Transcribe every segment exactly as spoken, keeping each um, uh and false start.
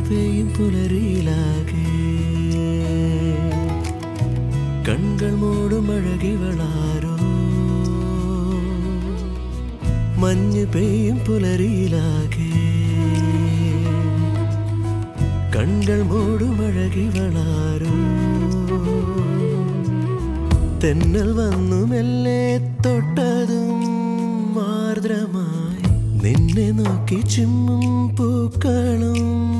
പെയ്യും പുലരിയിലാകെ കൺകൾ മൂടും അഴകിവളാരോ മഞ്ഞ് പെയ്യും പുലരിയിലാകെ കൺകൾ മൂടും അഴകിവളാരോ തെന്നൽ വന്നു മെല്ലെ തൊട്ടതും ആർദ്രമായി നിന്നെ നോക്കി ചിമ്മും പൂക്കളും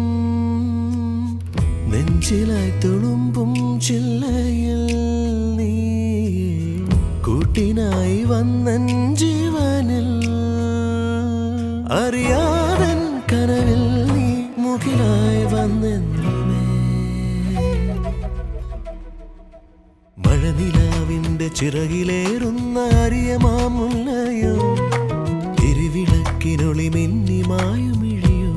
നെഞ്ചിലായി തുളുമ്പും ചില്ലയിൽ നീ കൂട്ടിനായി വന്നൻ ജീവനിൽ അറിയാതൻ കനവിൽ നീ മുഖിലായി വന്നെന്നുമേ മഴനിലാവിന്റെ ചിറകിലേറുന്ന അരിയ മാമുല്ലയോ തിരുവിളക്കിനൊളി മിന്നിമായുമിഴിയോ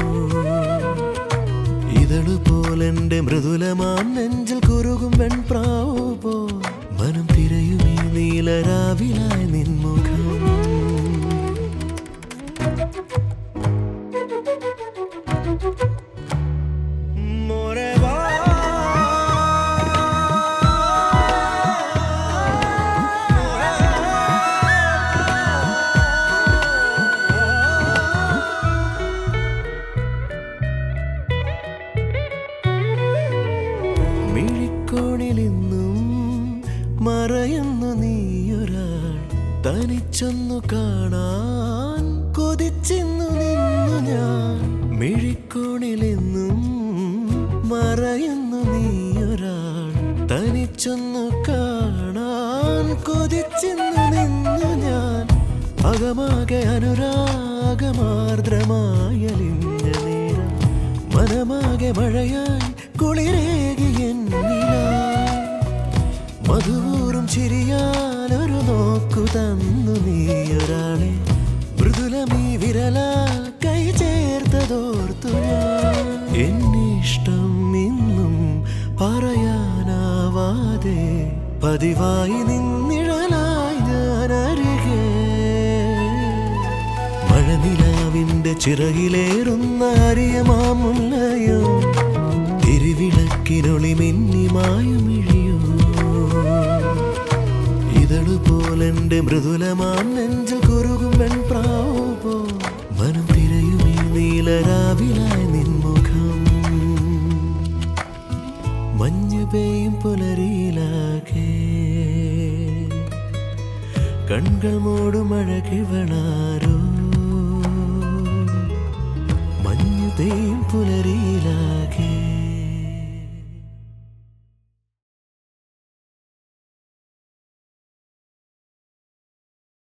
ഇതളുപോലെന്റെ മൃദുലമാം നെഞ്ചിൽ കുറുകും വെൺപ്രാവോ പോ മനം തിരയുമീ നീലരാവിലായി നിൻമുഖം മിഴിക്കോണിലിന്നും മറയുന്നു നീയൊരാൾ തനിച്ചൊന്നു കാണാൻ കൊതിച്ചിന്നു നിന്നു ഞാൻ മിഴിക്കോണിലിന്നും മറയുന്നു നീയൊരാൾ തനിച്ചൊന്നു കാണാൻ കൊതിച്ചിന്നു നിന്നു ഞാൻ അകമാകെ അനുരാഗമാർദ്രമായലിഞ്ഞ നേരം മനമാകെ മഴയായി കുളിരേകിയെന്നിലായി മധുവൂറും ചിരിയാലൊരു നോക്കു തന്നു നീയൊരാളെ മൃദുലമീ വിരലാൽ കൈ ചേർത്തതോർത്തു ഞാൻ എന്നിഷ്ടം ഇന്നും പറയാനാവാതെ പതിവായി നിന്നിഴലായി ഞാൻ അരികെ മഴനിലാവിന്റെ ചിറകിലേറുന്ന അരിയ മാമുല്ലയോ തിരുവിളക്കിനൊളി മിന്നിമായുമിഴിയോ ഇതളുപോലെന്റെ മൃദുലമാം നെഞ്ചിൽ കുറുകും വെൺപ്രാവോ പോ മനം തിരയുമീ നീലരാവിലായി നിൻമുഖം മഞ്ഞ് പെയ്യും പുലരിയിലാകെ കൺകൾ മൂടും അഴകിവളാരോ മഞ്ഞ് പെയ്യും പുലരിയിലാകെ